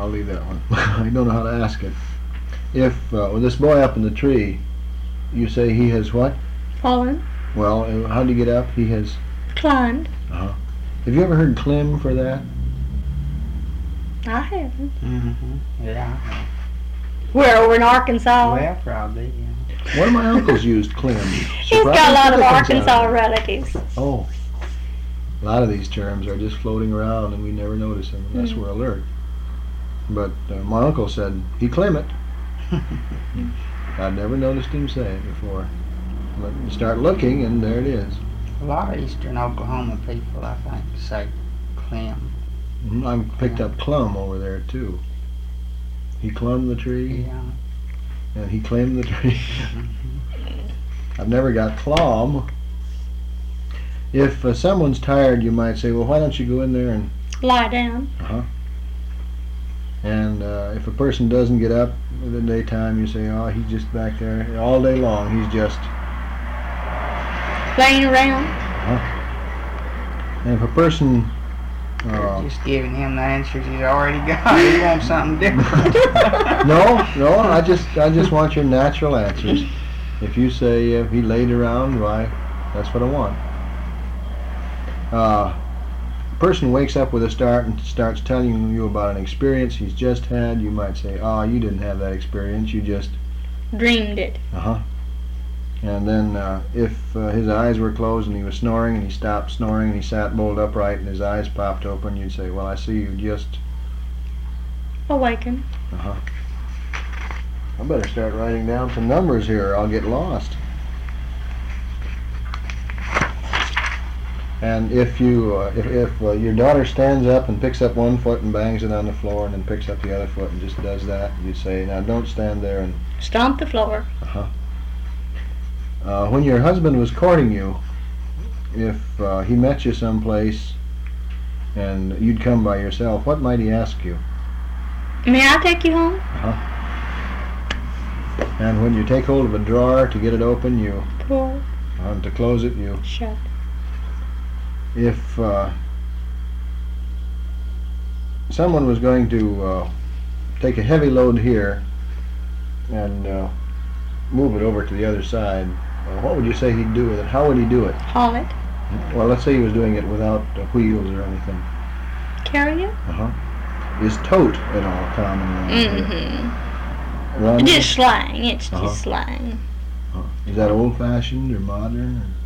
I'll leave that one. I don't know how to ask it. If with this boy up in the tree, you say he has what? Fallen. Well, how did he get up? He has Climbed. Uh-huh. Have you ever heard climb for that? I haven't. Yeah. We're over in Arkansas. Well, probably, yeah. One of my uncles used climb. He's got a lot of Arkansas relatives. Oh. A lot of these terms are just floating around and we never notice them unless we're alert. But my uncle said he climb it. I'd never noticed him say it before. But you start looking and there it is. A lot of eastern Oklahoma people, I think, say climb. I picked up clumb over there too. He clumb the tree. Yeah. And he climbed the tree. I've never got clomb. If someone's tired, you might say, well, why don't you go in there and lie down. And if a person doesn't get up in the daytime, you say, oh, he's just back there all day long. He's just laying around. And if a person You're just giving him the answers he's already got. He wants something different. no, I just want your natural answers. If you say he laid around, why, that's what I want. A person wakes up with a start and starts telling you about an experience he's just had. You might say, oh, you didn't have that experience. You just dreamed it. And then if his eyes were closed and he was snoring and he stopped snoring and he sat bolt upright and his eyes popped open, you'd say, well, I see you just awakened. I better start writing down some numbers here or I'll get lost. And if you if your daughter stands up and picks up one foot and bangs it on the floor and then picks up the other foot and just does that, you'd say, now don't stand there and stomp the floor. When your husband was courting you, if he met you someplace and you'd come by yourself, what might he ask you? May I take you home? And when you take hold of a drawer to get it open, you pull. To close it, you shut. If someone was going to take a heavy load here and move it over to the other side, what would you say he'd do with it? How would he do it? Haul it. Well, let's say he was doing it without wheels or anything. Carry it. Is tote at all common around here? Just slang. It's just slang. Is that old-fashioned or modern? Or?